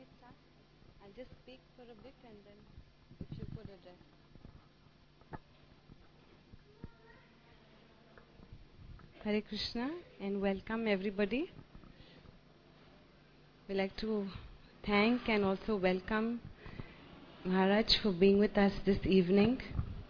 I'll just speak for a bit and then if you could address. Hare Krishna and welcome everybody. We like to thank and also welcome Maharaj for being with us this evening.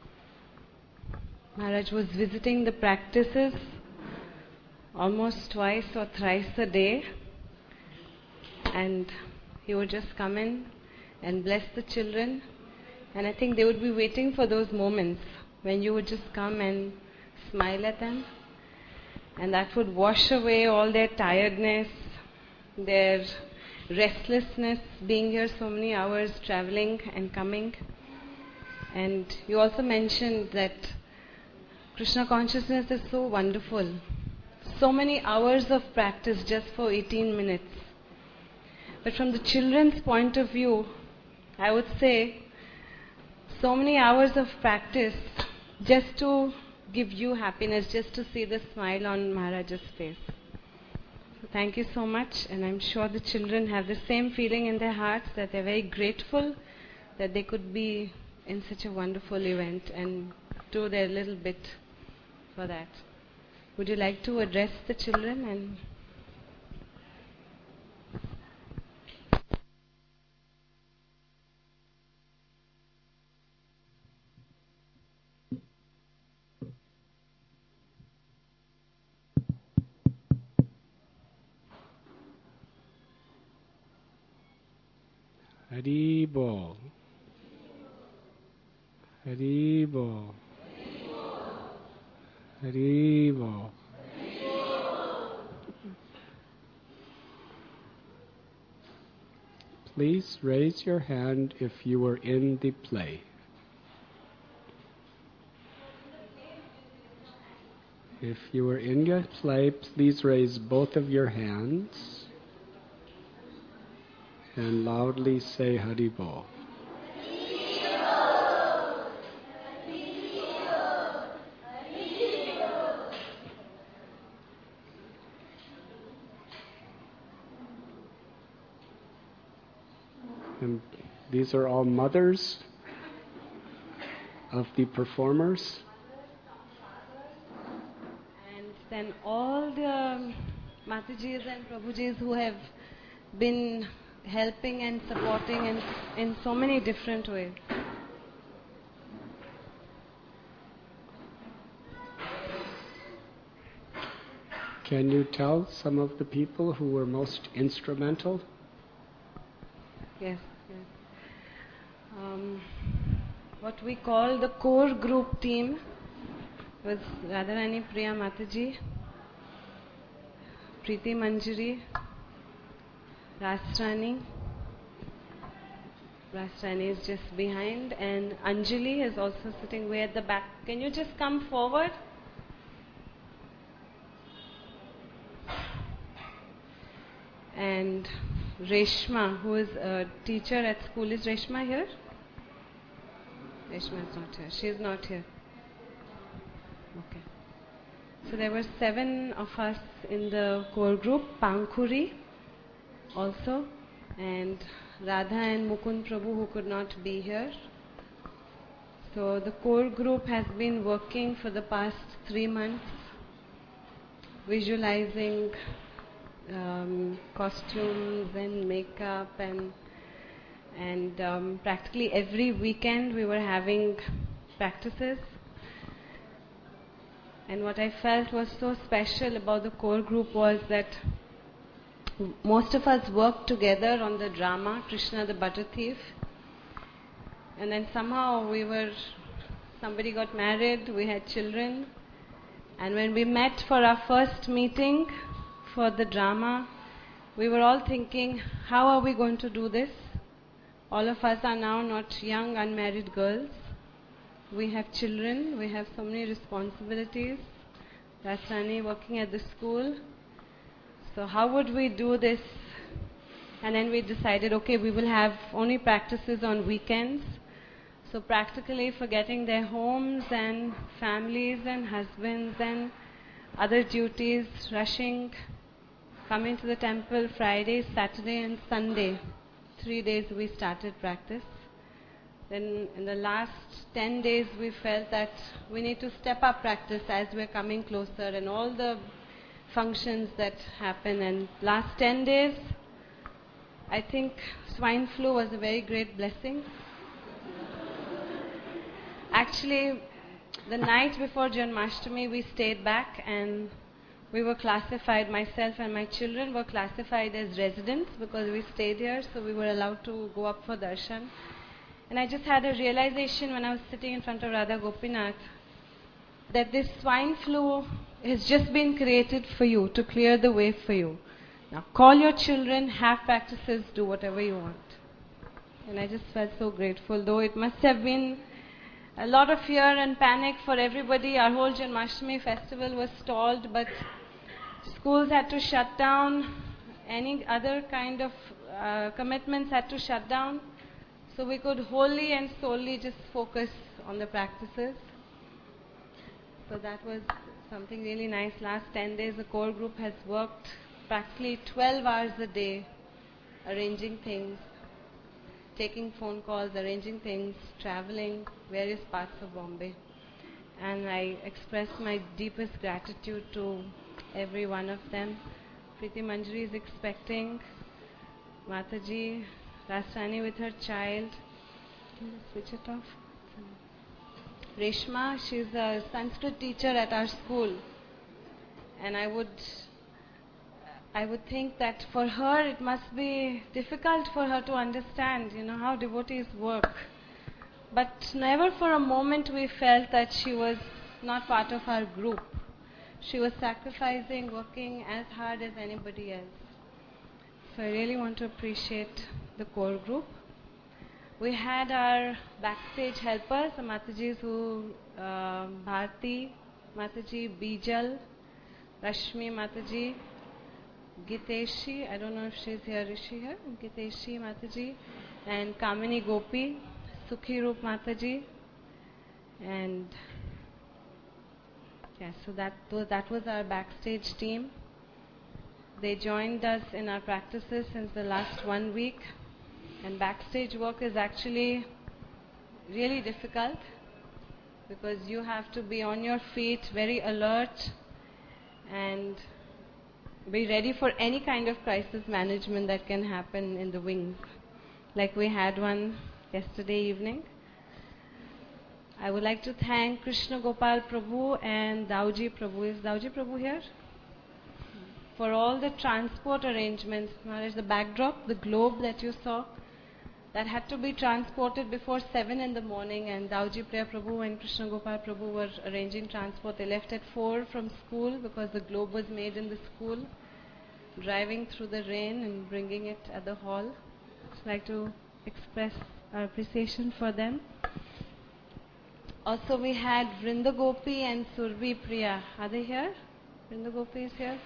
Maharaj was visiting the practices almost twice or thrice a day, and he would just come in and bless the children, and I think they would be waiting for those moments when you would just come and smile at them, and that would wash away all their tiredness, their restlessness, being here so many hours, traveling and coming. And you also mentioned that Krishna consciousness is so wonderful. So many hours of practice just for 18 minutes. But from the children's point of view, I would say so many hours of practice just to give you happiness, just to see the smile on Maharaj's face. So thank you so much, and I'm sure the children have the same feeling in their hearts, that they're very grateful that they could be in such a wonderful event and do their little bit for that. Would you like to address the children? And Hari Bol. Hari Bol. Hari Bol. Please raise your hand if you were in the play. If you were in your play, please raise both of your hands and loudly say Hari Bol. And these are all mothers of the performers. and then all the Matajis and Prabhujis who have been helping and supporting in so many different ways. Can you tell some of the people who were most instrumental? Yes, yes. What we call the core group team was Radharani Priya Mataji, Preeti Manjari, Rasrani. Rasrani is just behind, and Anjali is also sitting way at the back. Can you just come forward? And Reshma, who is a teacher at school. Is Reshma here? Reshma is not here. She is not here. Okay. So there were 7 of us in the core group. Pankhuri also, and Radha and Mukund Prabhu, who could not be here. So the core group has been working for the past 3 months, visualizing costumes and makeup, and practically every weekend we were having practices. And what I felt was so special about the core group was that most of us worked together on the drama Krishna the Butter Thief, and then somehow somebody got married, we had children, and when we met for our first meeting for the drama, we were all thinking, how are we going to do this? All of us are now not young unmarried girls. We have children, we have so many responsibilities. Rasani working at the school. So how would we do this? And then we decided, okay, we will have only practices on weekends. So practically forgetting their homes and families and husbands and other duties, rushing, coming to the temple Friday, Saturday and Sunday. 3 days we started practice. Then in the last 10 days we felt that we need to step up practice as we're coming closer and all the functions that happen. And last 10 days, I think swine flu was a very great blessing. Actually, the night before Janmashtami, we stayed back and we were classified, myself and my children were classified as residents because we stayed here, so we were allowed to go up for darshan. And I just had a realization when I was sitting in front of Radha Gopinath that this swine flu has just been created for you, to clear the way for you. Now call your children, have practices, do whatever you want. And I just felt so grateful, though it must have been a lot of fear and panic for everybody. Our whole Janmashtami festival was stalled, but schools had to shut down, any other kind of commitments had to shut down, so we could wholly and solely just focus on the practices. So that was something really nice. Last 10 days the core group has worked practically 12 hours a day, arranging things, taking phone calls, arranging things, traveling various parts of Bombay. And I express my deepest gratitude to every one of them. Preeti Manjari is expecting, Mataji, Rasani with her child. Can you switch it off? Reshma, she's a Sanskrit teacher at our school. And I would think that for her it must be difficult for her to understand, how devotees work. But never for a moment we felt that she was not part of our group. She was sacrificing, working as hard as anybody else. So I really want to appreciate the core group. We had our backstage helpers, the Matajis who, Bharti Mataji, Bijal, Rashmi Mataji, Giteshi, I don't know if she's here, is she here? Giteshi Mataji, and Kamini Gopi, Sukhi Roop Mataji, and so that was our backstage team. They joined us in our practices since the last 1 week, and backstage work is actually really difficult because you have to be on your feet, very alert, and be ready for any kind of crisis management that can happen in the wings, like we had one yesterday evening. I would like to thank Krishna Gopal Prabhu and Dauji Prabhu. Is Dauji Prabhu here? For all the transport arrangements. Maharaj, the backdrop, the globe that you saw, that had to be transported before 7 in the morning, and Dauji Priya Prabhu and Krishna Gopal Prabhu were arranging transport. They left at 4 from school because the globe was made in the school, driving through the rain and bringing it at the hall. I'd like to express our appreciation for them. Also we had Vrinda Gopi and Survi Priya. Are they here? Vrinda Gopi is here.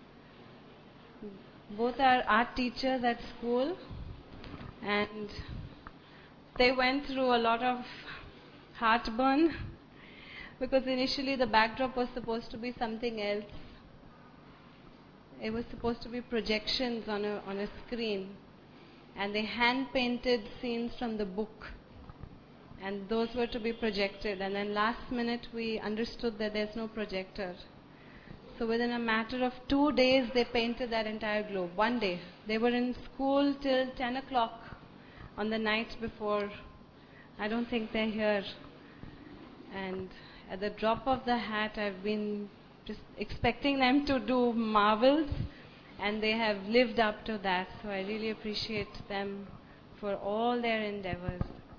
Both are art teachers at school, and they went through a lot of heartburn because initially the backdrop was supposed to be something else. It was supposed to be projections on a screen, and they hand painted scenes from the book, and those were to be projected, and then last minute we understood that there's no projector. So within a matter of 2 days they painted that entire globe. 1 day. They were in school till 10 o'clock on the night before. I don't think they're here. And at the drop of the hat, I've been just expecting them to do marvels, and they have lived up to that. So I really appreciate them for all their endeavors.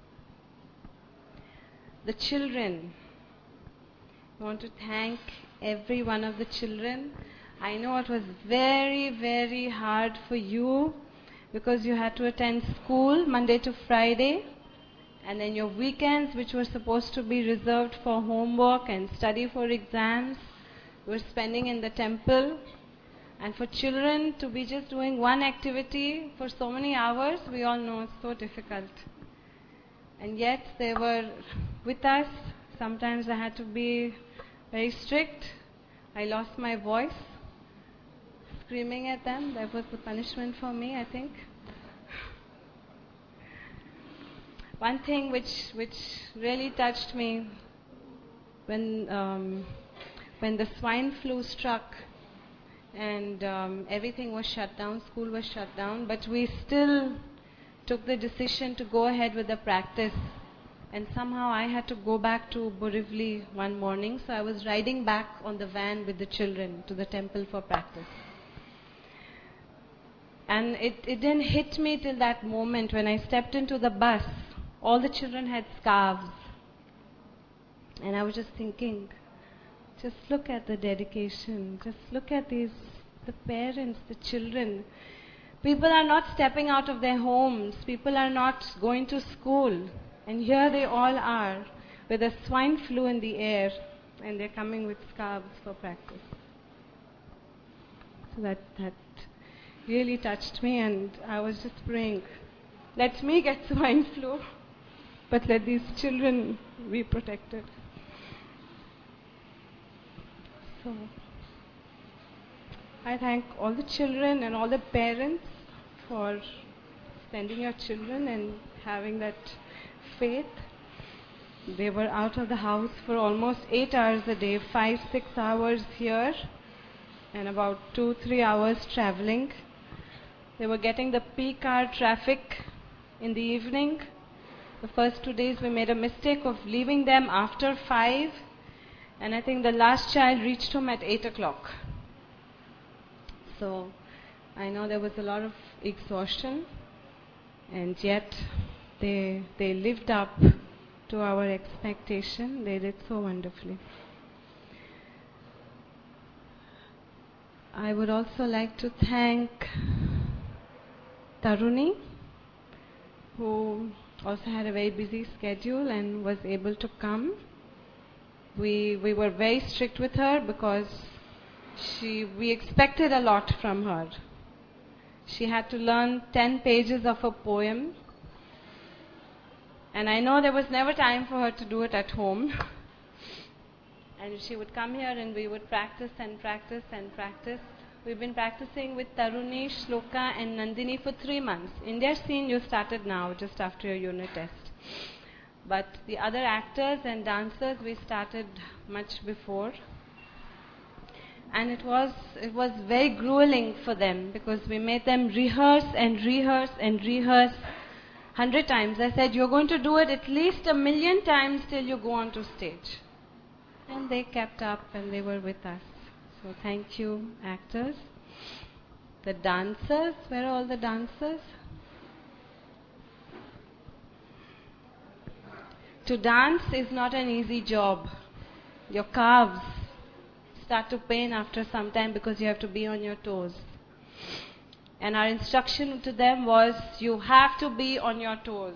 The children. I want to thank every one of the children. I know it was very, very hard for you because you had to attend school Monday to Friday, and then your weekends, which were supposed to be reserved for homework and study for exams, you were spending in the temple. And for children to be just doing one activity for so many hours, we all know it's so difficult. And yet they were with us. Sometimes I had to be very strict. I lost my voice screaming at them. That was the punishment for me, I think. one thing which really touched me when the swine flu struck and everything was shut down, school was shut down, but we still took the decision to go ahead with the practice. And somehow I had to go back to Borivali one morning, so I was riding back on the van with the children to the temple for practice. And it didn't hit me till that moment when I stepped into the bus. All the children had scarves. And I was just thinking, just look at the dedication, just look at the parents, the children. People are not stepping out of their homes, people are not going to school. And here they all are with a swine flu in the air, and they're coming with scarves for practice. So that really touched me, and I was just praying, let me get swine flu, but let these children be protected. So I thank all the children and all the parents for sending your children and having that faith. They were out of the house for almost 8 hours a day, 5-6 hours here and about 2-3 hours traveling. They were getting the peak hour traffic in the evening. The first 2 days we made a mistake of leaving them after 5, and I think the last child reached home at 8 o'clock. So I know there was a lot of exhaustion, and yet they lived up to our expectation. They did so wonderfully. I would also like to thank Taruni, who also had a very busy schedule and was able to come. We were very strict with her because we expected a lot from her. She had to learn 10 pages of a poem, and I know there was never time for her to do it at home. And she would come here and we would practice and practice and practice. We've been practicing with Taruni, Shloka and Nandini for 3 months. India scene you started now, just after your unit test. But the other actors and dancers we started much before. And it was very grueling for them because we made them rehearse and rehearse and rehearse 100 times. I said, you're going to do it at least 1,000,000 times till you go onto stage. And they kept up and they were with us. So thank you, actors. The dancers, where are all the dancers? To dance is not an easy job. Your calves start to pain after some time because you have to be on your toes. And our instruction to them was, you have to be on your toes.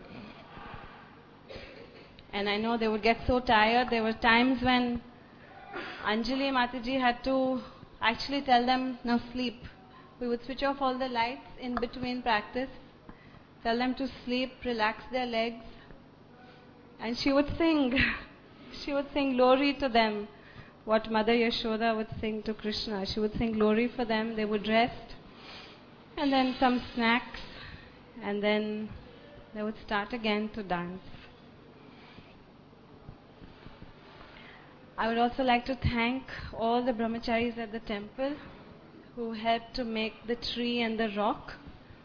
And I know they would get so tired. There were times when Anjali Mataji had to actually tell them, now sleep. We would switch off all the lights in between practice, tell them to sleep, relax their legs. And she would sing. She would sing glory to them, what Mother Yashoda would sing to Krishna. She would sing glory for them. They would rest. And then some snacks. And then they would start again to dance. I would also like to thank all the brahmacharis at the temple who helped to make the tree and the rock.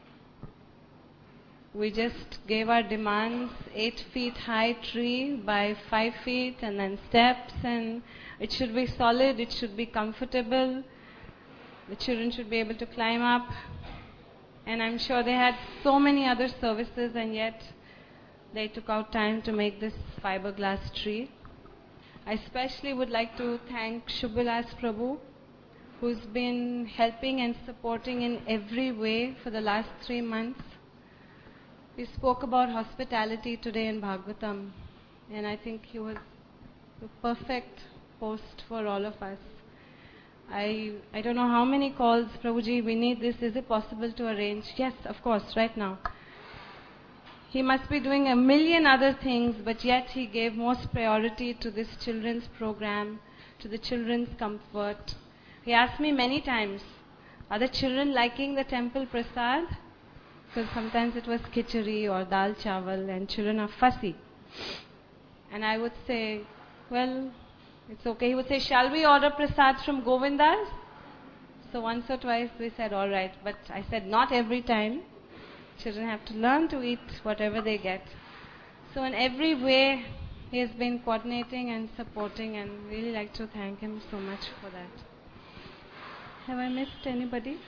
We just gave our demands, 8 feet high tree by 5 feet and then steps, and it should be solid, it should be comfortable, the children should be able to climb up. And I'm sure they had so many other services and yet they took out time to make this fiberglass tree. I especially would like to thank Shubhalas Prabhu, who's been helping and supporting in every way for the last 3 months. We spoke about hospitality today in Bhagavatam, and I think he was the perfect host for all of us. I don't know how many calls, Prabhuji, we need this. Is it possible to arrange? Yes, of course, right now. He must be doing 1,000,000 other things, but yet he gave most priority to this children's program, to the children's comfort. He asked me many times, are the children liking the temple prasad? because sometimes it was khichdi or dal chawal and children are fussy. And I would say, well, it's okay. He would say, shall we order prasad from Govindas? So once or twice we said, all right. But I said, not every time. Children have to learn to eat whatever they get. So in every way, he has been coordinating and supporting, and really like to thank him so much for that. Have I missed anybody?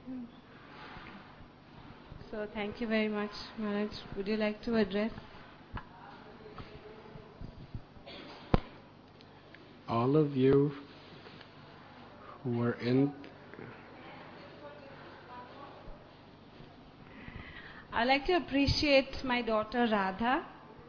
So thank you very much, Maharaj. Would you like to address? All of you who were in... I'd like to appreciate my daughter Radha.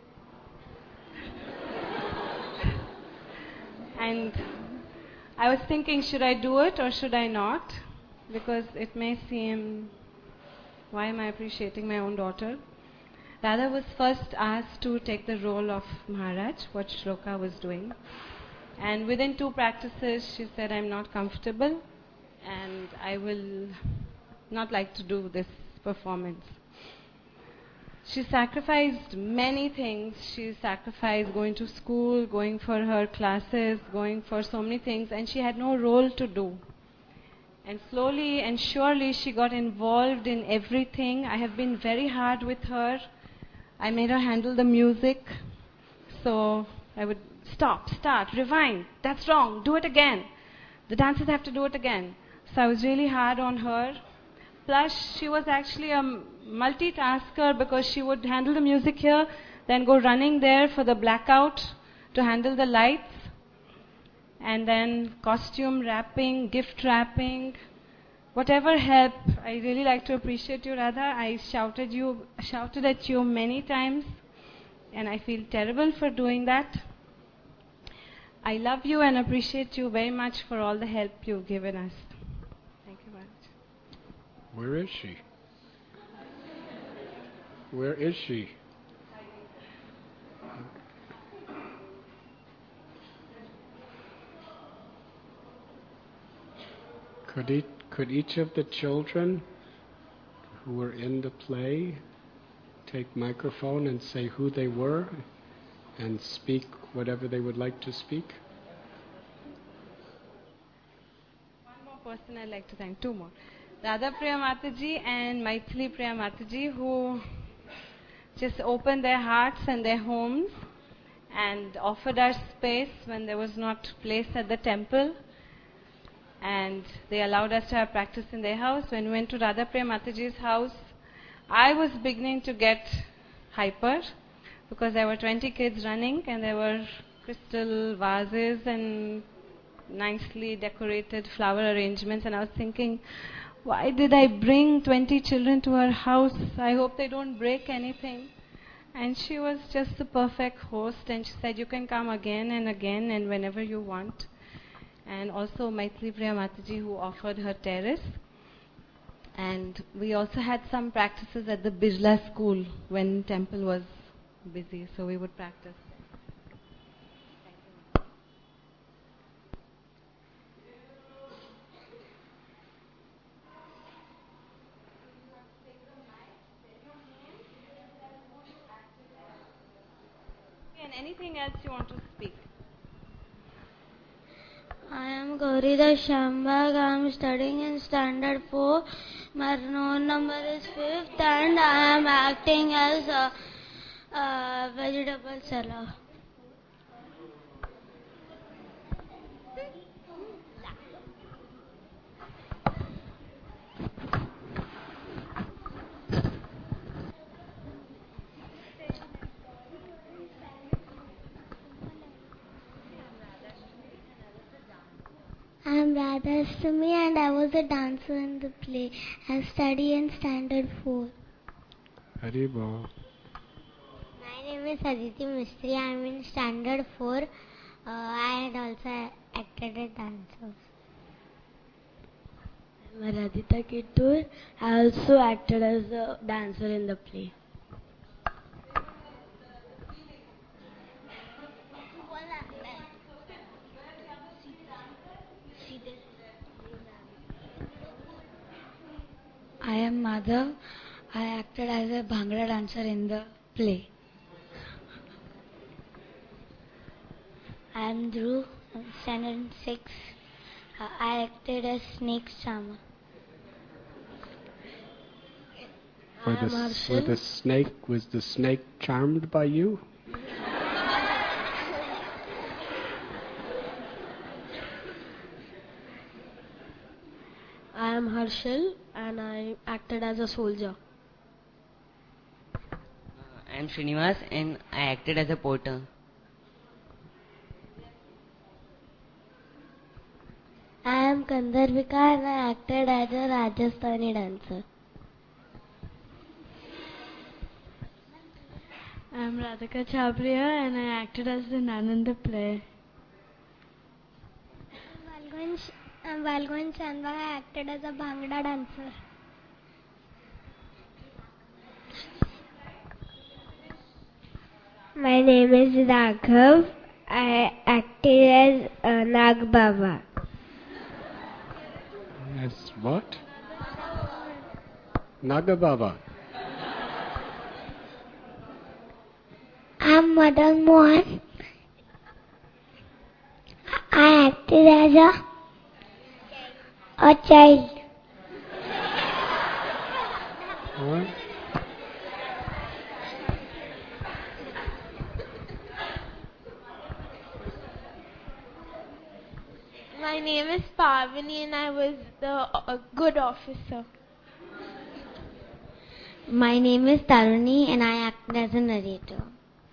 And I was thinking, should I do it or should I not? Because it may seem, why am I appreciating my own daughter? Radha was first asked to take the role of Maharaj, what Shloka was doing. And within 2 practices, she said, I'm not comfortable and I will not like to do this performance. She sacrificed many things. She sacrificed going to school, going for her classes, going for so many things, and she had no role to do. And slowly and surely she got involved in everything. I have been very hard with her. I made her handle the music. So I would stop, start, rewind. That's wrong, do it again. The dancers have to do it again. So I was really hard on her. Plus, she was actually a multitasker because she would handle the music here, then go running there for the blackout to handle the lights, and then costume wrapping, gift wrapping, whatever help. I really like to appreciate you, Radha. I shouted at you many times, and I feel terrible for doing that. I love you and appreciate you very much for all the help you've given us. Thank you very much. Where is she? Where is she? Could each of the children who were in the play take microphone and say who they were and speak whatever they would like to speak? One more person I'd like to thank, 2 more. Radha Priya Mataji and Maithili Priya Mataji, who just opened their hearts and their homes and offered us space when there was not place at the temple. And they allowed us to have practice in their house. When we went to Radha Priya Mataji's house, I was beginning to get hyper because there were 20 kids running and there were crystal vases and nicely decorated flower arrangements, and I was thinking, why did I bring 20 children to her house? I hope they don't break anything. And she was just the perfect host, and she said, you can come again and whenever you want. And also Maithili Priya Mataji, who offered her terrace. And we also had some practices at the Bijla school when temple was busy, so we would practice. And anything else you want to speak? I am Gaurida Shambhag. I am studying in standard 4. My roll number is 5th and I am acting as a vegetable seller. I am Radhastami and I was a dancer in the play. I study in standard 4. Haribol. My name is Aditi Mistry. I am in standard 4. I had also acted as dancer. I am Radhita Kittur. I also acted as a dancer in the play. I am Madhav. I acted as a Bhangra dancer in the play. I am Dhruv, standard 6. I acted as Snake Charmer. Was the snake charmed by you? I am Harshal and I acted as a soldier. I am Srinivas and I acted as a porter. I am Gandharvika and I acted as a Rajasthani dancer. I am Radhika Chabriya and I acted as the nun in the play. I'm Valgwan Chandwa. I acted as a Bhangra dancer. My name is Raghav. I acted as Nag Baba. As what? Nagababa. I'm Madan Mohan. I acted as a child. What? My name is Pavani and I was the good officer. My name is Taruni and I acted as a narrator.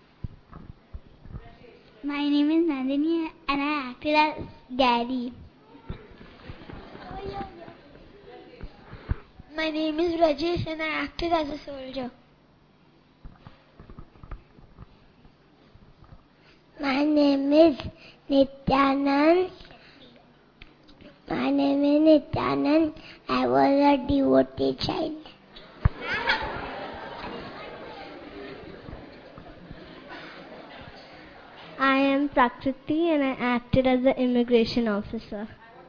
My name is Nandini and I acted as Daddy. My name is Rajesh and I acted as a soldier. My name is Nityanand. I was a devotee child. I am Prakriti and I acted as the immigration officer.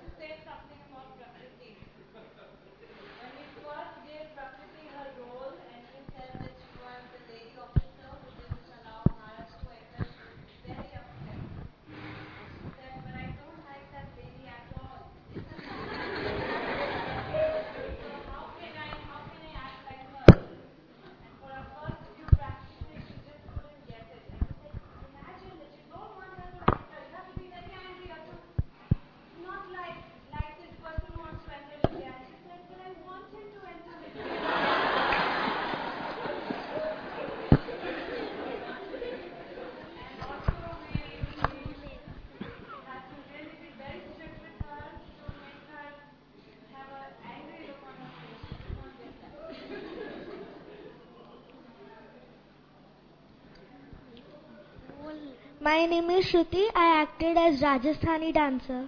My name is Shruti. I acted as Rajasthani dancer.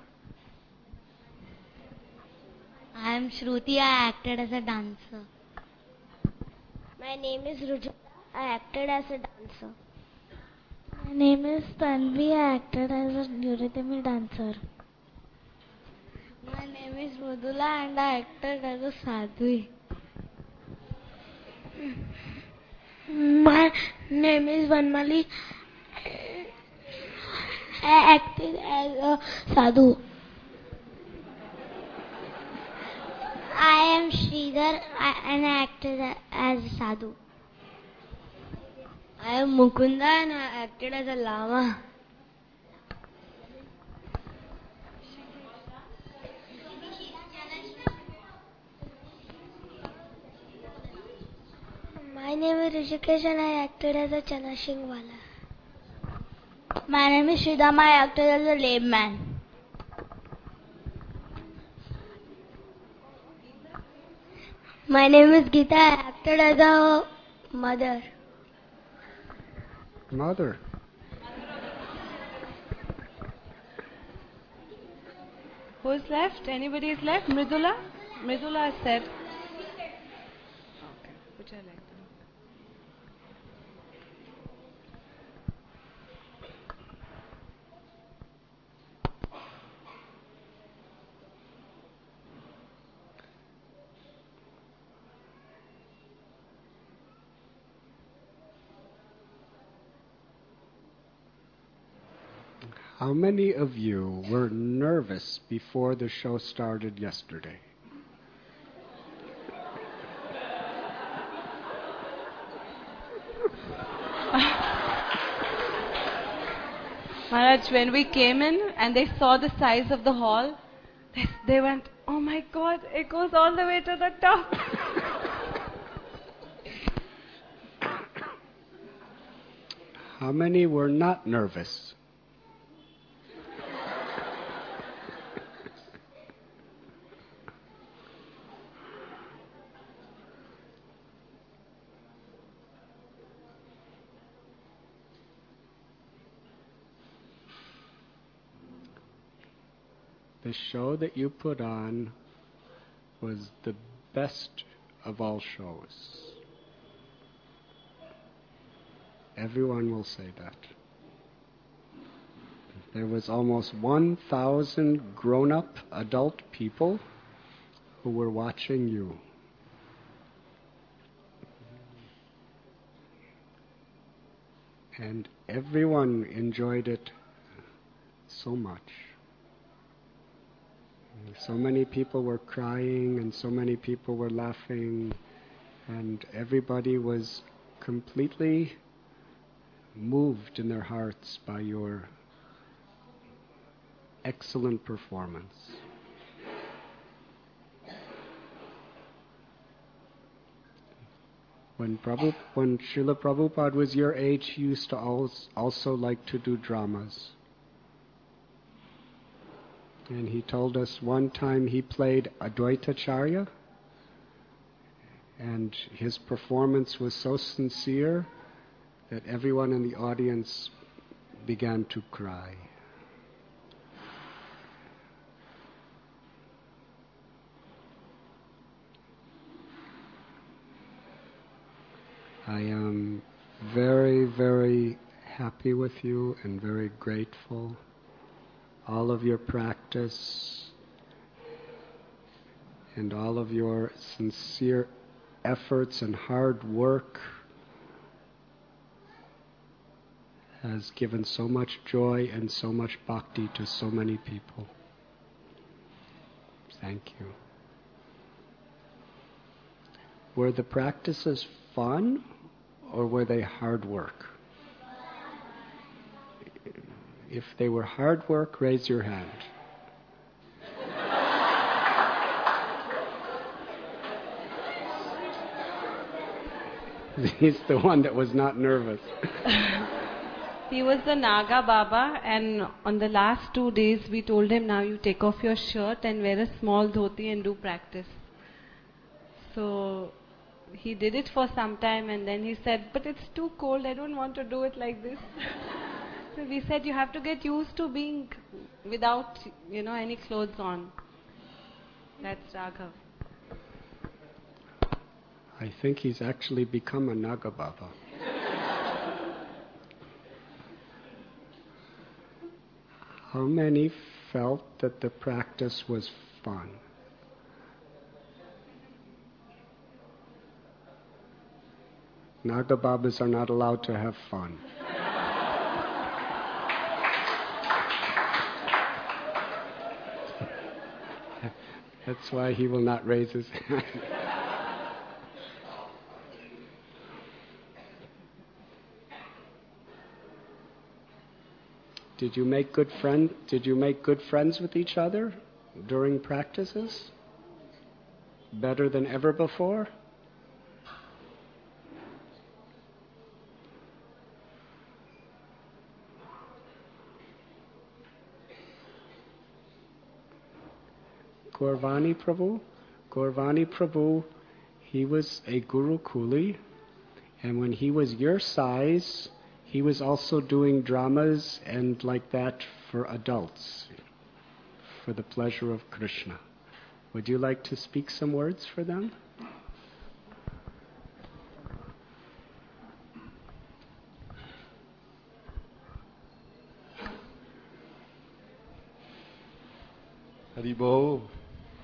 I am Shruti. I acted as a dancer. My name is Ruja. I acted as a dancer. My name is Tanvi. I acted as a Yuridimi dancer. My name is Mudula and I acted as a sadhu. My name is Vanmali. I acted as a sadhu. I am Sridhar and I acted as a sadhu. I am Mukunda and I acted as a lama. My name is Rishikesh and I acted as a Chana Shinghwala. My name is Sridham. I acted as a layman. My name is Geeta. I acted as a mother. Mother. Who's left? Anybody is left? Mridula? Mridula has said. Okay. Which I like that. How many of you were nervous before the show started yesterday? Maharaj, when we came in and they saw the size of the hall, they went, "Oh my God, it goes all the way to the top." How many were not nervous? The show that you put on was the best of all shows. Everyone will say that. There was almost 1,000 grown-up adult people who were watching you. And everyone enjoyed it so much. So many people were crying and so many people were laughing, and everybody was completely moved in their hearts by your excellent performance. When Srila Prabhupada was your age, he used to also like to do dramas. And he told us one time he played Advaitacharya, and his performance was so sincere that everyone in the audience began to cry. I am very, very happy with you and very grateful. All of your practice and all of your sincere efforts and hard work has given so much joy and so much bhakti to so many people. Thank you. Were the practices fun or were they hard work? If they were hard work, raise your hand. He's the one that was not nervous. He was the Naga Baba, and on the last 2 days we told him, now you take off your shirt and wear a small dhoti and do practice. So he did it for some time and then he said, but it's too cold, I don't want to do it like this. So we said, you have to get used to being without, any clothes on. That's Raghav. I think he's actually become a Naga Baba. How many felt that the practice was fun? Naga Babas are not allowed to have fun. That's why he will not raise his hand. Did you make good friends with each other during practices? Better than ever before? Gaurvani Prabhu, he was a Guru Kuli, and when he was your size, he was also doing dramas and like that for adults, for the pleasure of Krishna. Would you like to speak some words for them? Haribol.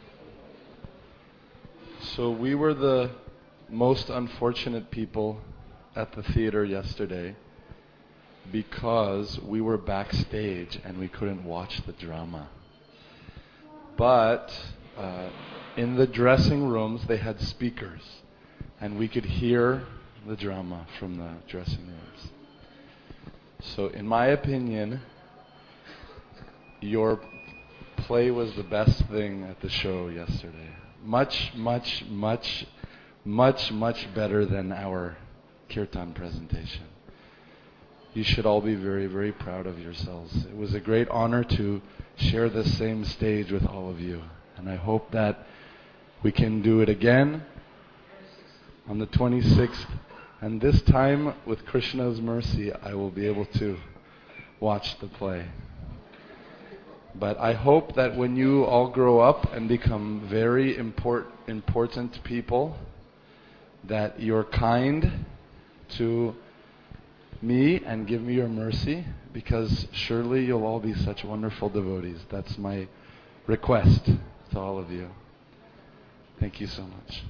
So we were the most unfortunate people at the theater yesterday because we were backstage and we couldn't watch the drama. But in the dressing rooms, they had speakers, and we could hear the drama from the dressing rooms. So in my opinion, your play was the best thing at the show yesterday. Much, much, much, much, much better than our kirtan presentation. You should all be very, very proud of yourselves. It was a great honor to share the same stage with all of you. And I hope that we can do it again on the 26th. And this time, with Krishna's mercy, I will be able to watch the play. But I hope that when you all grow up and become very important people, that you're kind to me and give me your mercy, because surely you'll all be such wonderful devotees. That's my request to all of you. Thank you so much.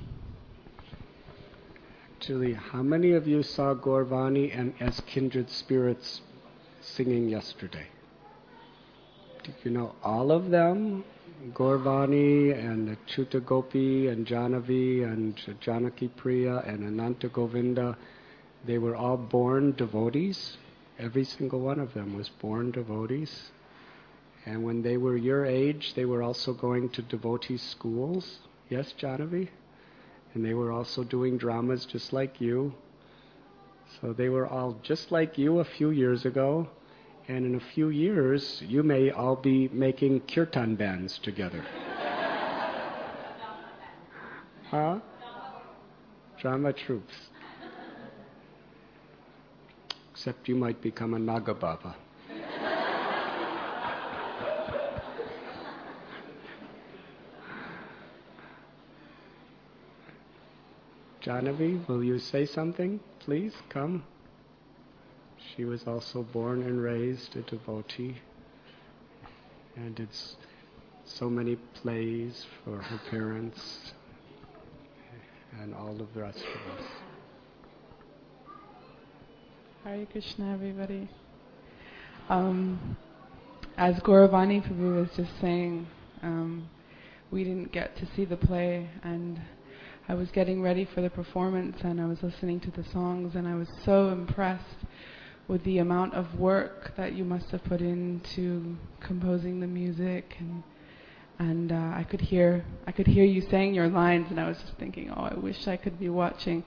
Actually, how many of you saw Gaurvani and As Kindred Spirits singing yesterday? Did you know all of them? Gaurvani and Achyuta Gopi and Janavi and Janaki Priya and Ananta Govinda, they were all born devotees. Every single one of them was born devotees. And when they were your age, they were also going to devotee schools. Yes, Janavi? And they were also doing dramas just like you. So they were all just like you a few years ago. And in a few years, you may all be making kirtan bands together. Huh? Drama troops. Except you might become a Nagababa. Janavi, will you say something? Please, come. She was also born and raised a devotee and did so many plays for her parents and all of the rest of us. Hare Krishna, everybody. As Gauravani Prabhu was just saying, we didn't get to see the play, and I was getting ready for the performance and I was listening to the songs, and I was so impressed with the amount of work that you must have put into composing the music, and I could hear you saying your lines, and I was just thinking, oh, I wish I could be watching.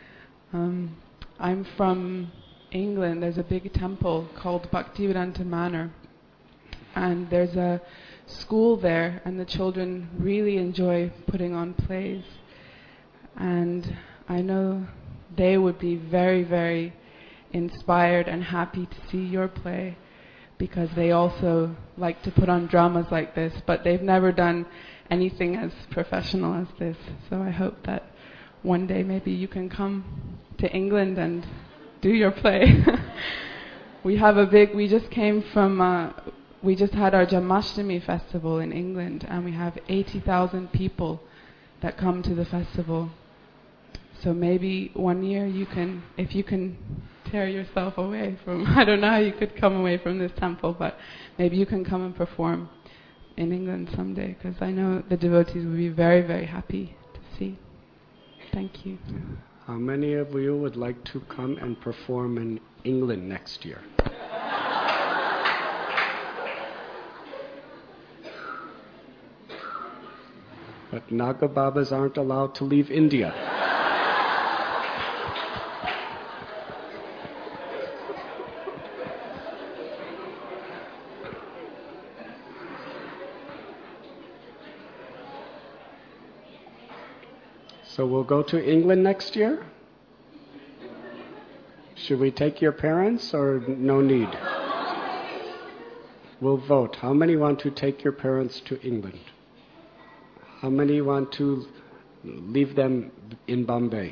I'm from England. There's a big temple called Bhaktivedanta Manor, and there's a school there, and the children really enjoy putting on plays, and I know they would be very, very inspired and happy to see your play, because they also like to put on dramas like this, but they've never done anything as professional as this. So I hope that one day maybe you can come to England and do your play. We just had our Janmashtami festival in England, and we have 80,000 people that come to the festival. So maybe one year if you can tear yourself away from, I don't know how you could come away from this temple, but maybe you can come and perform in England someday, because I know the devotees will be very, very happy to see. Thank you. How many of you would like to come and perform in England next year? But Nagababas aren't allowed to leave India. So we'll go to England next year? Should we take your parents or no need? We'll vote. How many want to take your parents to England? How many want to leave them in Bombay?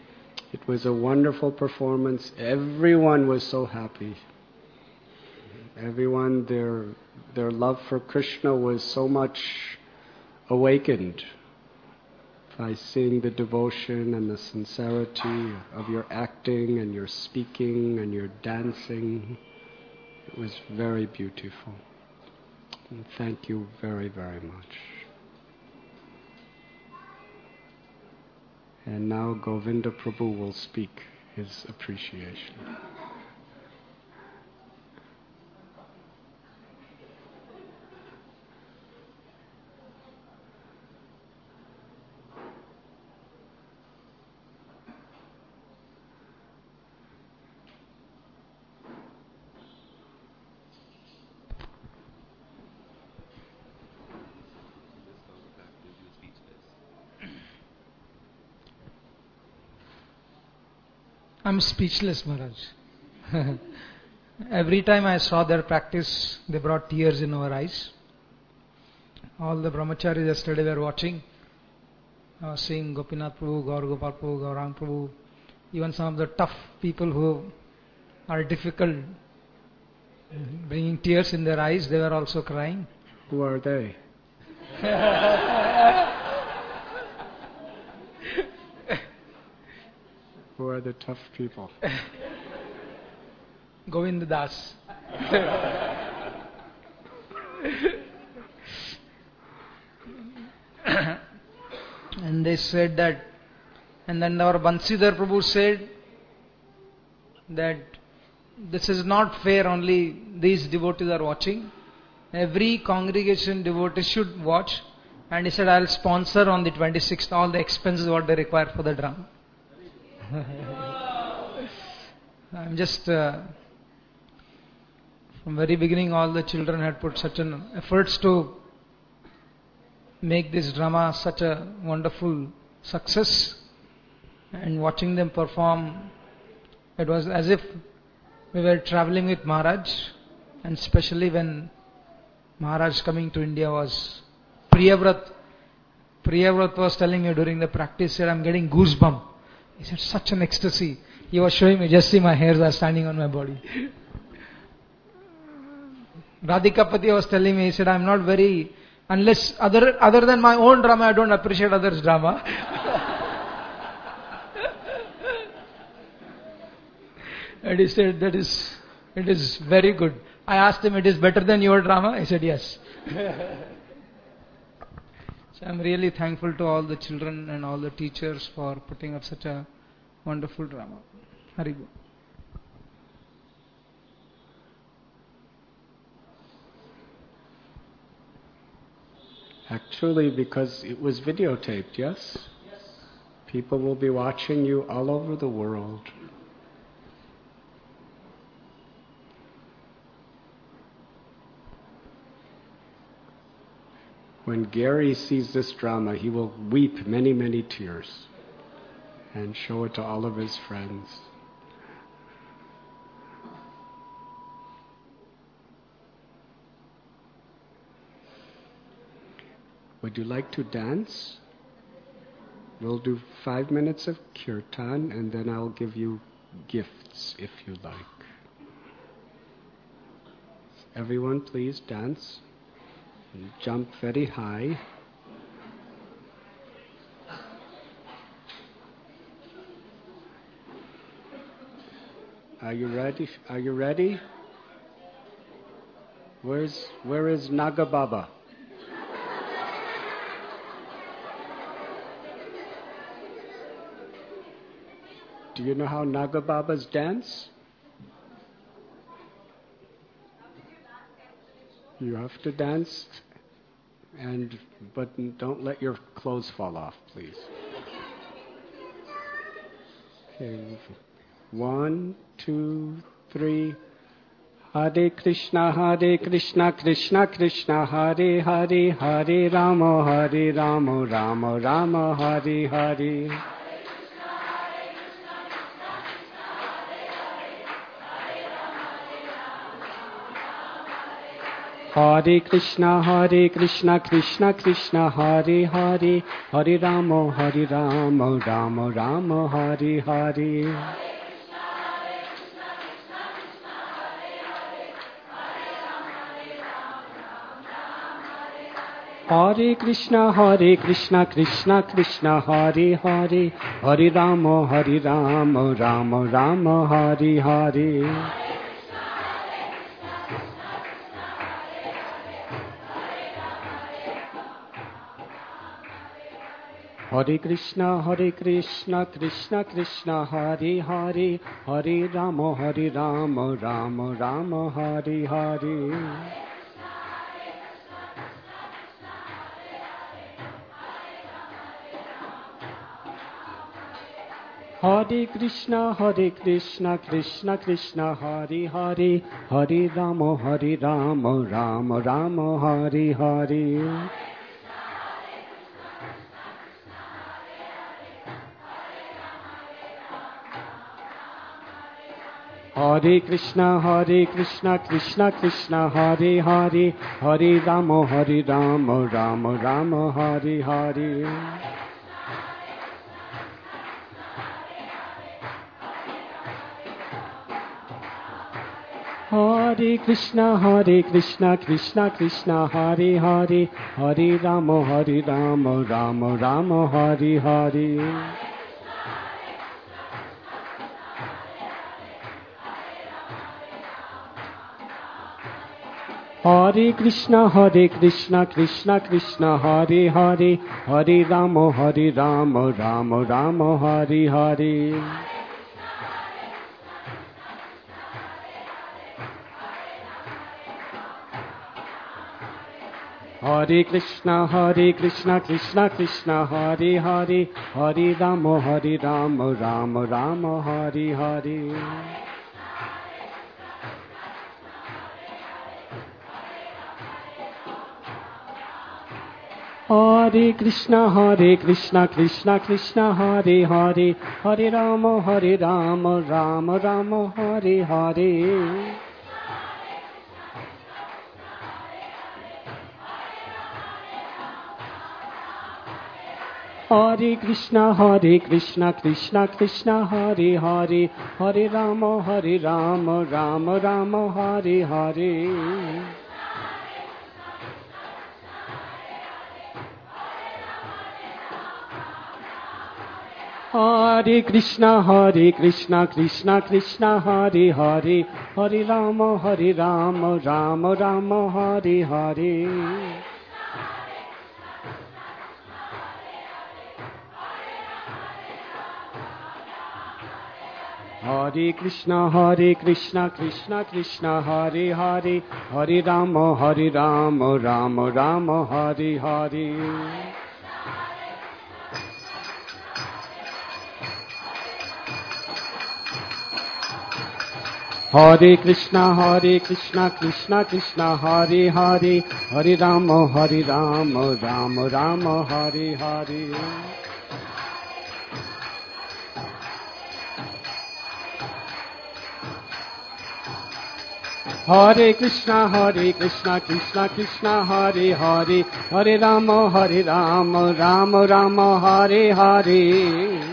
It was a wonderful performance. Everyone was so happy. Everyone, their love for Krishna was so much awakened by seeing the devotion and the sincerity of your acting and your speaking and your dancing. It was very beautiful. And thank you very, very much. And now Govinda Prabhu will speak his appreciation. I'm speechless, Maharaj. Every time I saw their practice, they brought tears in our eyes. All the brahmacharis yesterday were watching. I was seeing Gopinath Prabhu, Gaur Gopal Prabhu, Gaurang Prabhu, even some of the tough people who are difficult, bringing tears in their eyes, they were also crying. Who are they? Who are the tough people? Govinda Das. And they said that, and then our Bansidhar Prabhu said that this is not fair, only these devotees are watching. Every congregation devotee should watch. And he said, I'll sponsor on the 26th all the expenses what they require for the drama. I'm just, from very beginning all the children had put such an efforts to make this drama such a wonderful success, and watching them perform, it was as if we were traveling with Maharaj, and especially when Maharaj coming to India was Priyavrat. Priyavrat was telling me during the practice, said, I'm getting goosebumps. He said, such an ecstasy. He was showing me, just see my hairs are standing on my body. Radhikapati was telling me, he said, I'm not very, unless other than my own drama, I don't appreciate others' drama. And he said, it is very good. I asked him, it is better than your drama? He said, yes. So I'm really thankful to all the children and all the teachers for putting up such a wonderful drama. Haribo. Actually, because it was videotaped, yes? Yes. People will be watching you all over the world. When Gary sees this drama, he will weep many, many tears and show it to all of his friends. Would you like to dance? We'll do 5 minutes of kirtan and then I'll give you gifts if you like. Everyone please dance. Jump very high. Are you ready? Are you ready? Where is Naga Baba? Do you know how Naga Babas dance? You have to dance, but don't let your clothes fall off, please. Okay. 1, 2, 3. Hare Krishna, Krishna Krishna, Hare Hare, Hare Rama, Rama Rama, Hare Hare. Hare Krishna, Krishna Krishna, Hare Hare, Hare Rama, Rama Rama, Hare Hare. Hare Krishna, Krishna Krishna, Hare Hare, Hare Rama, Rama Rama, Hare Hare. Hare Krishna, Krishna Krishna, Hare Hare, Hare Rama, Rama Rama, Hare Hare. Hare Krishna, Krishna Krishna, Hare Hare, Hare Rama, Rama Rama, Hare Hare. Hare Krishna, Krishna Krishna, Hare Hare, Hare Rama, Rama Rama, Hare Hare. Hare Krishna, Krishna Krishna, Hare Hare, Hare Rama, Rama Rama, Hare Hare. Hare Krishna, Krishna Krishna, Hare Hare, Hare Rama, Rama Rama, Hare Hare. Hare Krishna, Krishna, Hare Hare, Hare Rama, Rama Rama, Hare Hare. Hare Krishna, Krishna, Hare Hare, Hare Rama, Rama Rama, Hare Hare. Hare Krishna, Krishna, Hare Hare, Hare Rama, Rama Rama, Hare Hare. Hare Krishna, Krishna, Hare Hare, Hare Rama, Rama Rama, Hare Hare. Hare Krishna, Krishna, Hare Hare, Hare Rama, Rama Rama, Hare Hare. Hare Krishna, Krishna, Hare Hare, Hare Rama, Rama Rama, Hare Hare. Hare Krishna, Krishna, Hare Hare, Hare Rama, Rama, Hare Hare.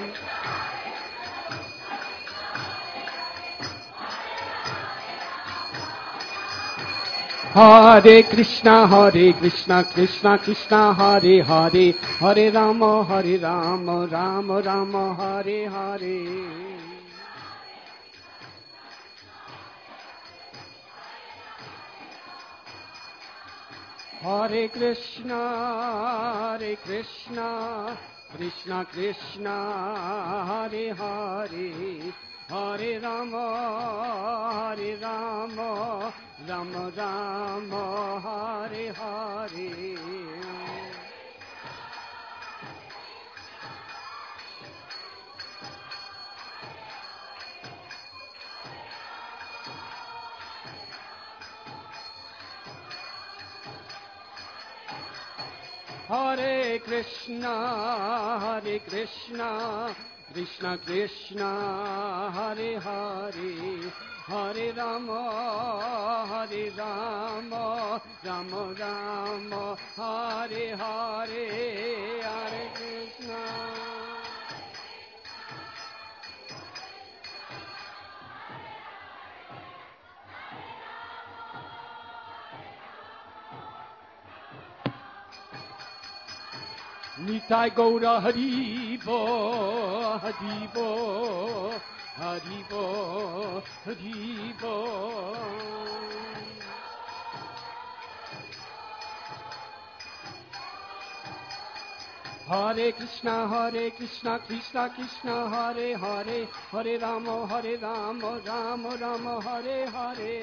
Hare Krishna, Krishna, Hare Hare, Hare Rama, Rama, Hare Hare. Hare Krishna, Krishna, Hare Hare, Hare Rama, Rama Rama, Hare Hare. Hare Krishna, Krishna, Hare Hare, Hare Rama, Rama Rama, Hare Hare, Hare Krishna. Nitai Gaura Haribo, Haribo, Haribo, Haribo. Hare Krishna, Krishna Krishna, Hare Hare, Hare Rama, Rama Rama, Hare Hare.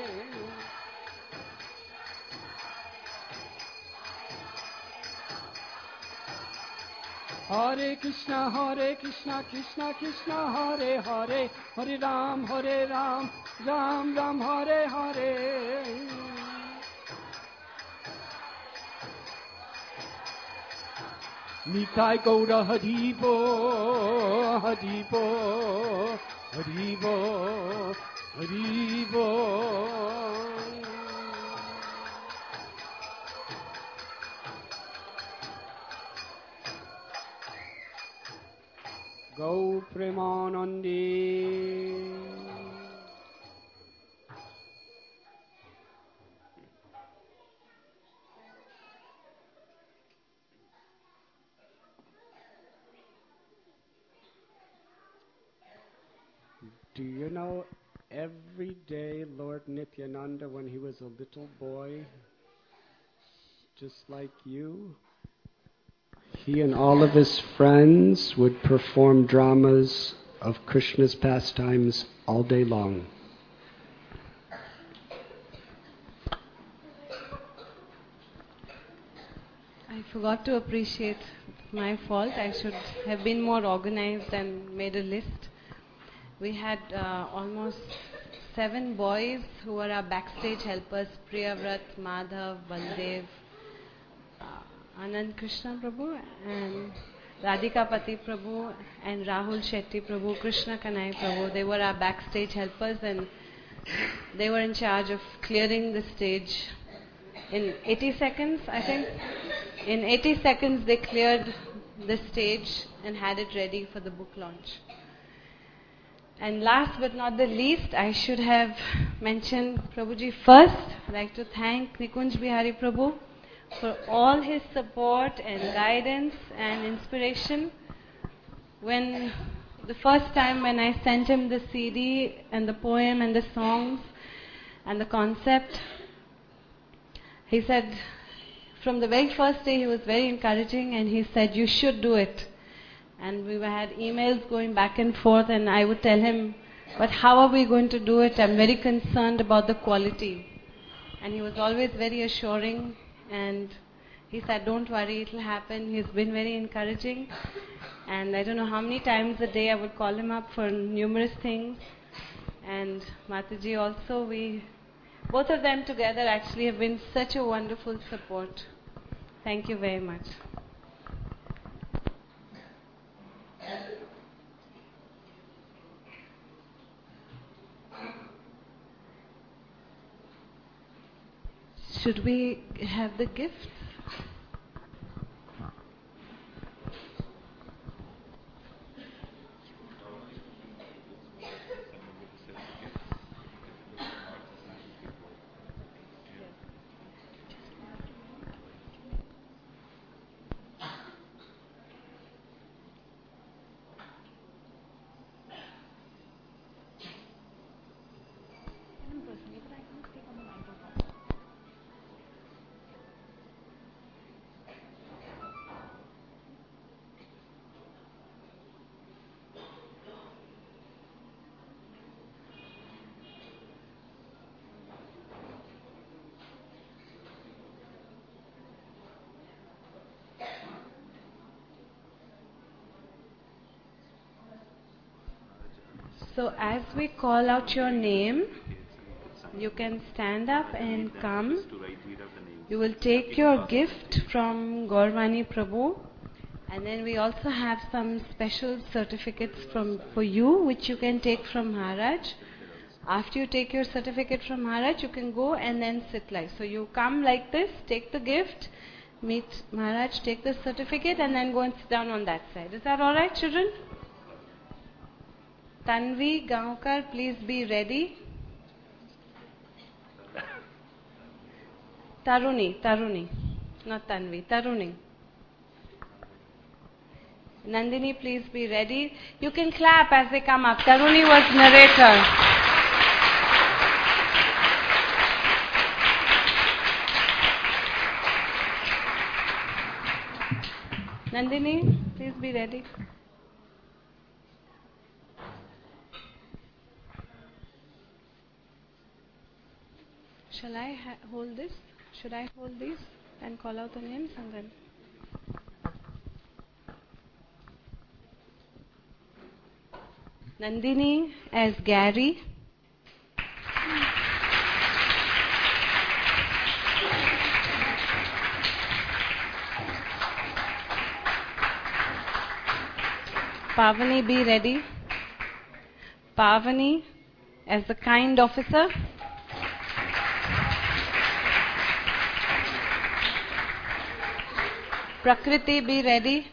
Hare Krishna, Krishna Krishna, Hare Hare, Hare Ram, Ram Ram, Hare Hare. Nitai Gaura Haribo, Haribo, Haribo, Haribo. Go Premanandi. Do you know, every day Lord Nityananda, when he was a little boy, just like you, he and all of his friends would perform dramas of Krishna's pastimes all day long. I forgot to appreciate. My fault. I should have been more organized and made a list. We had almost 7 boys who were our backstage helpers: Priyavrat, Madhav, Baldev, Anand Krishna Prabhu, and Radhika Pati Prabhu, and Rahul Shetty Prabhu, Krishna Kanai Prabhu. They were our backstage helpers, and they were in charge of clearing the stage. In 80 seconds, I think, in 80 seconds they cleared the stage and had it ready for the book launch. And last but not the least, I should have mentioned Prabhuji first. I'd like to thank Nikunj Bihari Prabhu for all his support and guidance and inspiration. When the first time when I sent him the CD and the poem and the songs and the concept, he said, from the very first day he was very encouraging, and he said, you should do it. And we had emails going back and forth, and I would tell him, but how are we going to do it? I'm very concerned about the quality. And he was always very assuring, and he said, don't worry, it will happen. He's been very encouraging. And I don't know how many times a day I would call him up for numerous things. And Mataji also, both of them together actually have been such a wonderful support. Thank you very much. Should we have the gifts? So as we call out your name, you can stand up and come. You will take your gift from Gaurvani Prabhu, and then we also have some special certificates for you, which you can take from Maharaj. After you take your certificate from Maharaj, you can go and then sit like. So you come like this, take the gift, meet Maharaj, take the certificate, and then go and sit down on that side. Is that alright, children? Tanvi, Gaonkar, please be ready. Taruni, not Tanvi, Taruni. Nandini, please be ready. You can clap as they come up. Taruni was narrator. Nandini, please be ready. Shall I hold this? Should I hold these and call out the names and then? Nandini as Gary. Pavani, be ready. Pavani as the kind officer. Prakriti, be ready.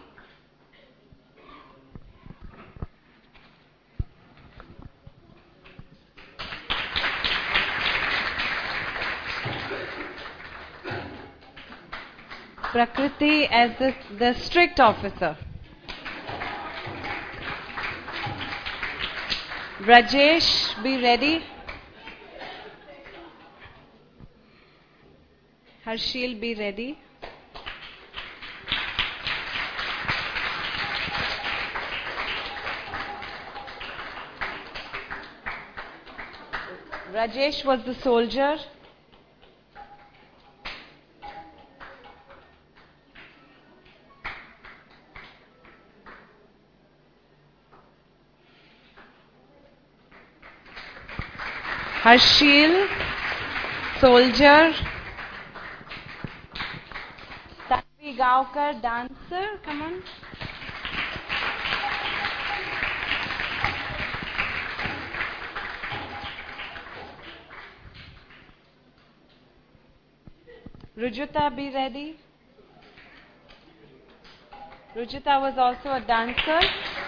Prakriti as the strict officer. Rajesh, be ready. Harshil, be ready. Rajesh was the soldier. Harshil, soldier. Tanvi Gaokar, dancer. Come on. Rujuta, be ready. Rujuta was also a dancer.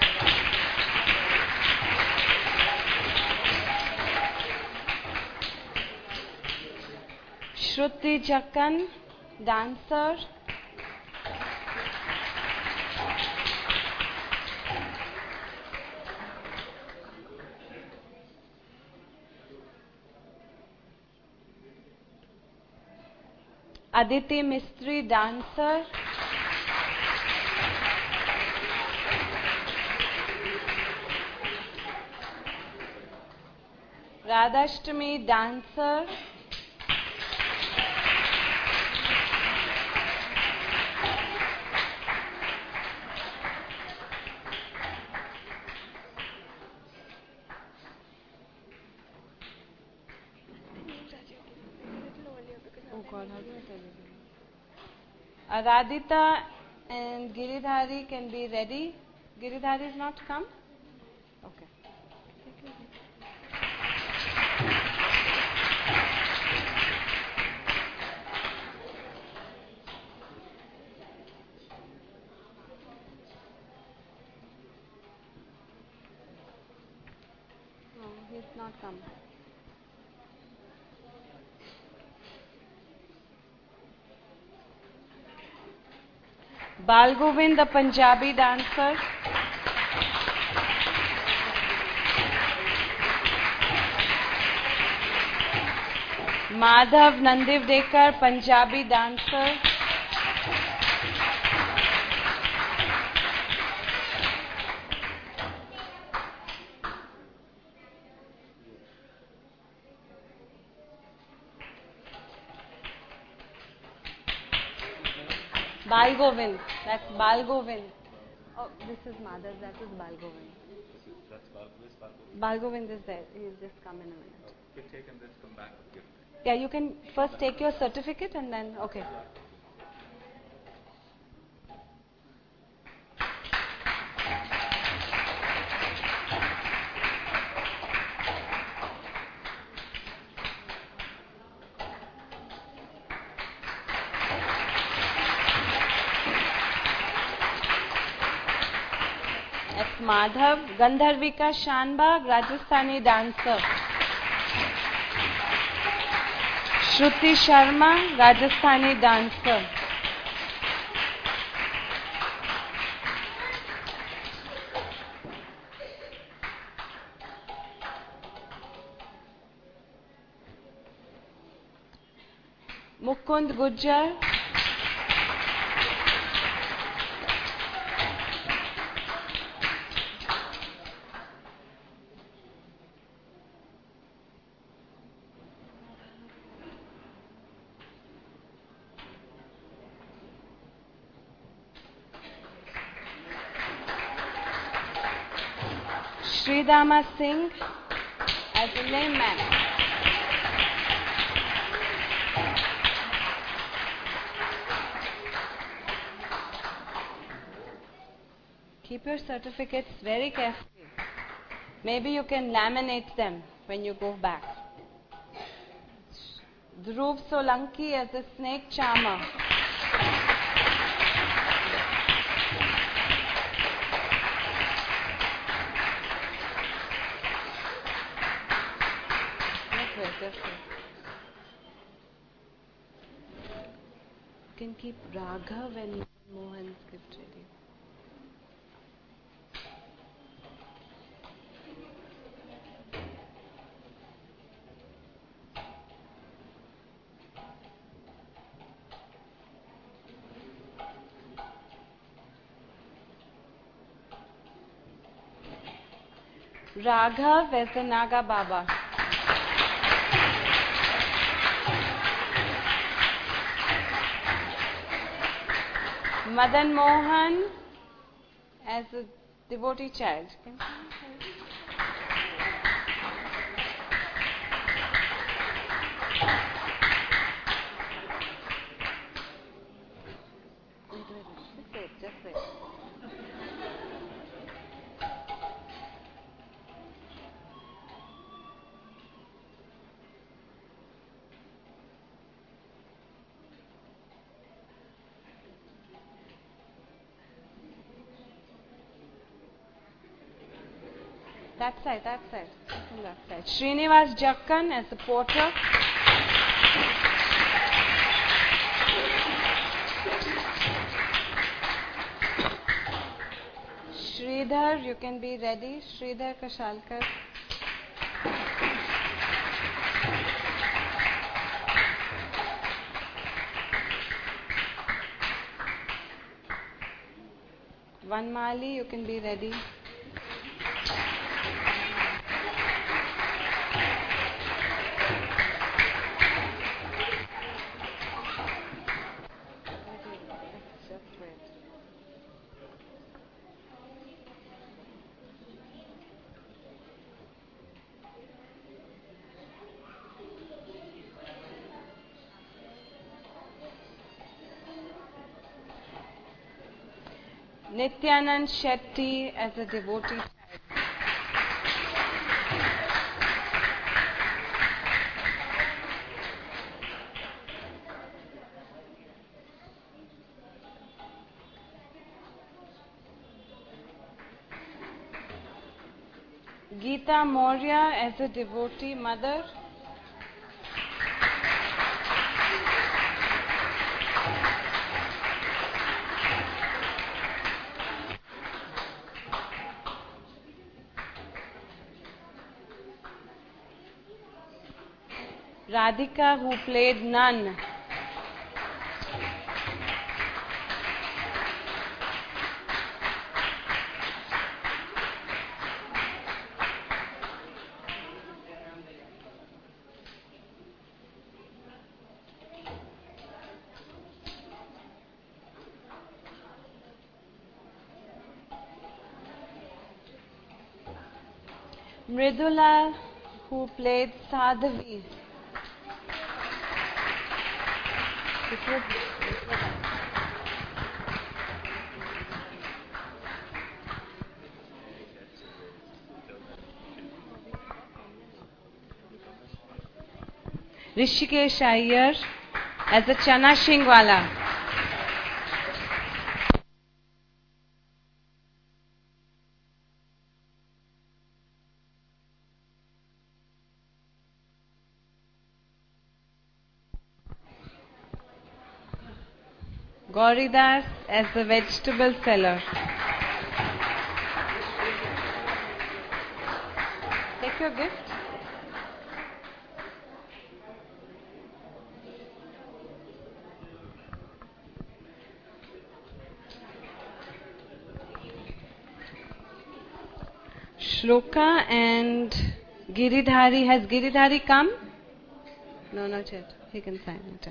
Shruti Jakkan, dancer. Aditi Mistry, dancer. Radhashtami, dancer. Oh God, how do I tell you? Radhita and Giridhari can be ready. Giridhari is not come? Okay. No, he's not come. Balgovind, the Punjabi dancer. Madhav Nandivdekar, Punjabi dancer. Balgovind, that's Balgovind. Oh, this is Madhav, that is Balgovind. Balgovind is there, he'll just come in a minute. You take and then come back with gift. Yeah, you can first take your certificate and then, okay. That's Madhav. Gandharvika Shanbag, Rajasthani dancer. Shruti Sharma, Rajasthani dancer. Mukund Gujjar, Sridama Singh as a layman. Keep your certificates very carefully. Maybe you can laminate them when you go back. Dhruv Solanki as a snake charmer. Just wait. You can keep Raghav and Mohan's gift ready. Raghav as the Naga Baba. Madan Mohan as a devotee child. Just wait. That side. From that side. Srinivas Jakkan as the porter. Sridhar, you can be ready. Sridhar Kashalkar. Vanmali, you can be ready. Nityanand Shetty as a devotee child. Geeta Maurya as a devotee mother. Radhika, who played nun. Mridula, who played Sadhavi. Rishikesh Iyer as a Chana Shingwala. Gauridas as the vegetable seller. Take your gift. Shloka and Giridhari. Has Giridhari come? No, not yet. He can sign it.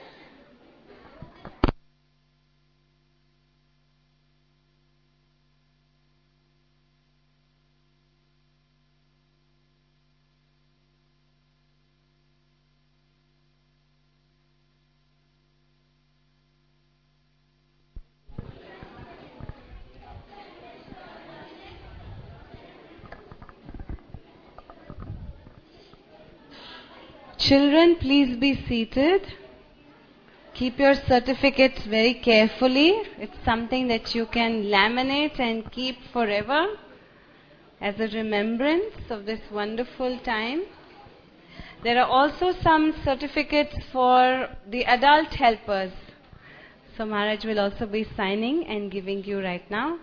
Children, please be seated. Keep your certificates very carefully. It's something that you can laminate and keep forever as a remembrance of this wonderful time. There are also some certificates for the adult helpers. So Maharaj will also be signing and giving you right now.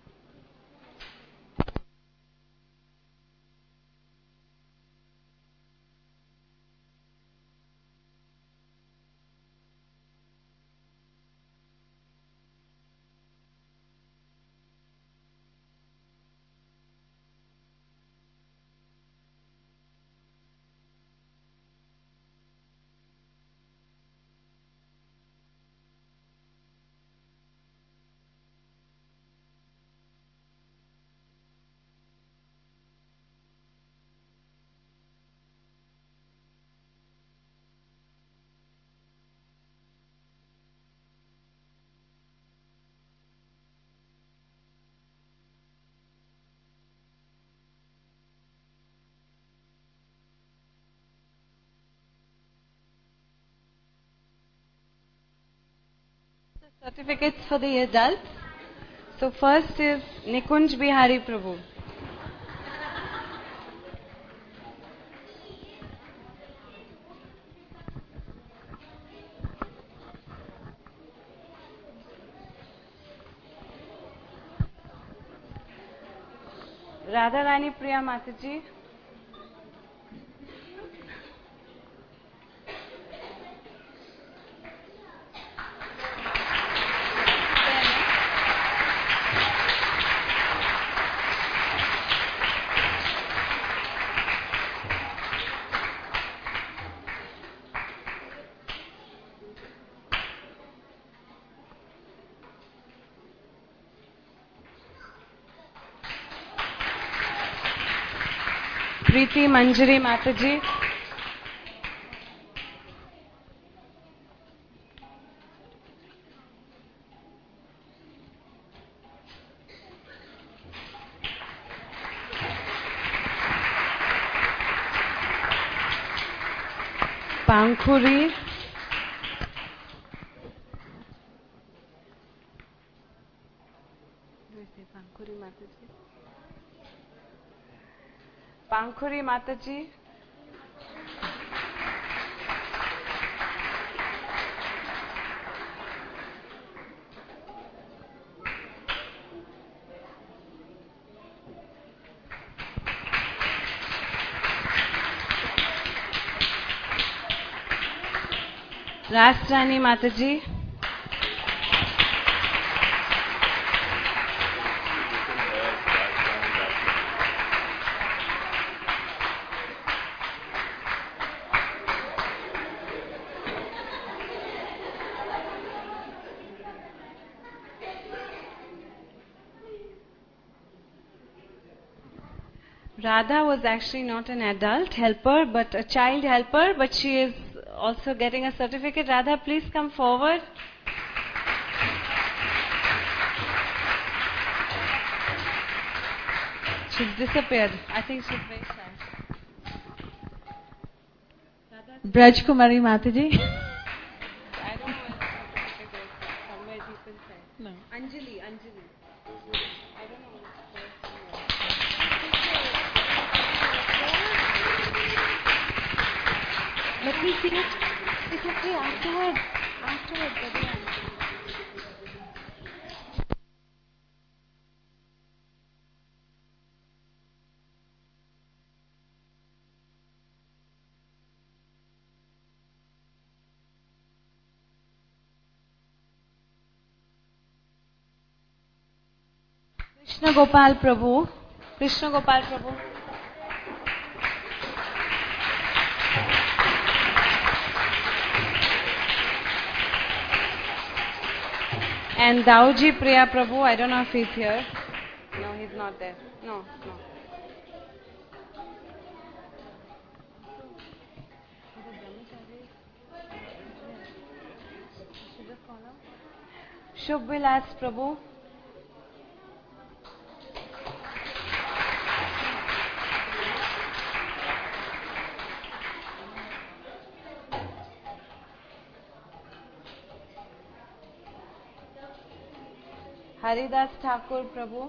Certificates for the adults. So first is Nikunj Bihari Prabhu. Radha Rani Priya Mataji. Preeti Manjari Mataji. Pankhuri. Pankhuri Mataji. Pankhuri Mataji. Rastrani Mataji. Radha was actually not an adult helper, but a child helper, but she is also getting a certificate. Radha, please come forward. She's disappeared. I think she's very shy. Braj Kumari Mataji. I don't know where the certificate is. Somewhere deep inside. No. Anjali. I don't know. Let me see it. It's okay. Afterward. Krishna Gopal Prabhu. Krishna Gopal Prabhu. And Dauji Priya Prabhu, I don't know if he's here. No, he's not there. No. Shubh Vilas Prabhu. Haridas Thakur Prabhu.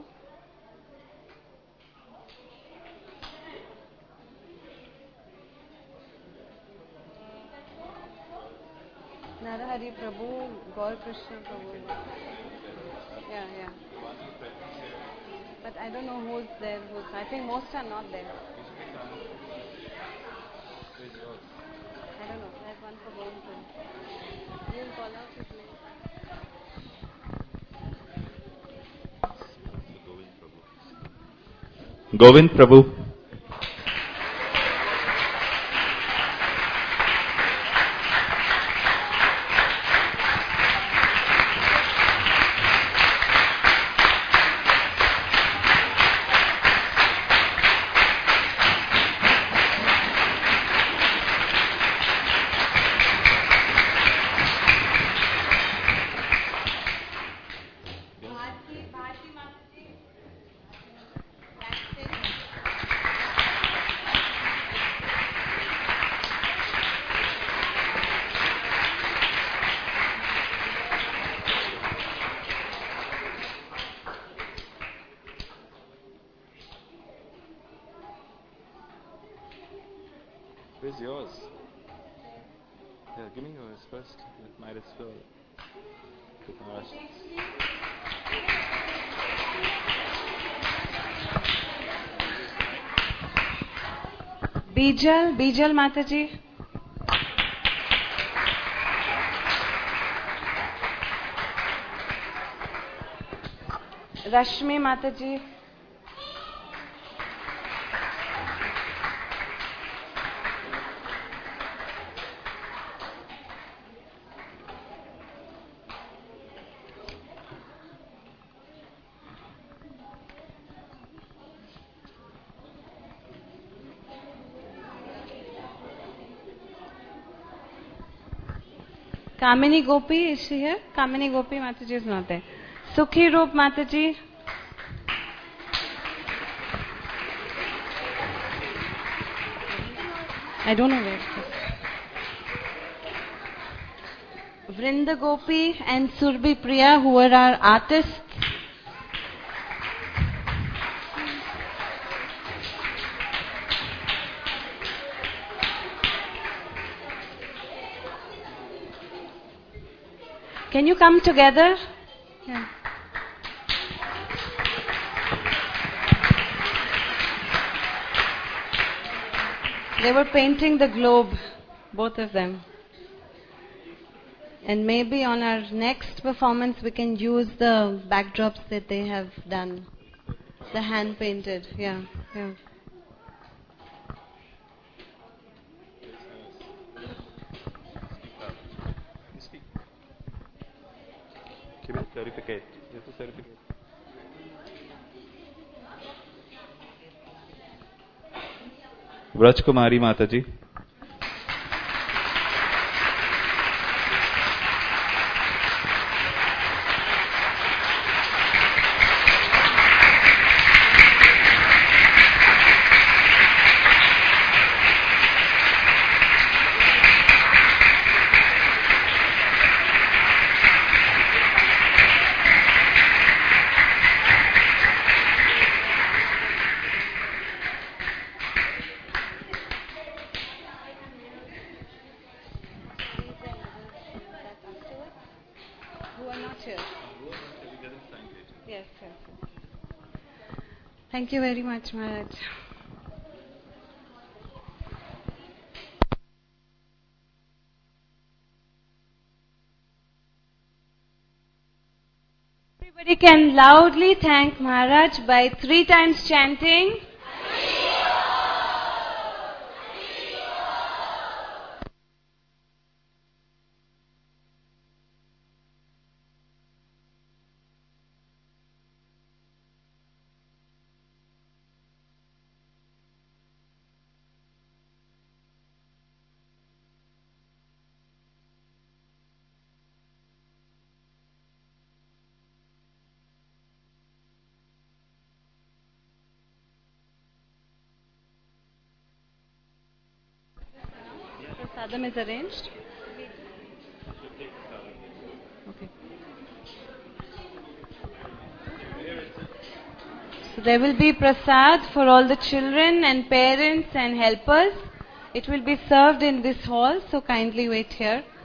Narahari Prabhu, Gaur Krishna Prabhu. Yeah. But I don't know who's there. I think most are not there. I don't know. There's one for Govind. You'll call out his name. Govind Prabhu. Where's yours? Yeah, give me yours first. It might as well. With Maharashtra. Bijal Mataji. Rashmi Mataji. Kamini Gopi, is she here? Kamini Gopi Mataji is not there. Sukhi Roop Mataji. I don't know where it is. Vrinda Gopi and Surbhi Priya, who are our artists. Can you come together? Yeah. They were painting the globe, both of them. And maybe on our next performance we can use the backdrops that they have done. The hand painted, yeah. Certificate. Yes, a certificate. Vraj Kumari Mataji. Thank you very much, Maharaj. Everybody can loudly thank Maharaj by 3 times chanting. Prasadam is arranged. Okay. So there will be prasad for all the children and parents and helpers. It will be served in this hall, so kindly wait here.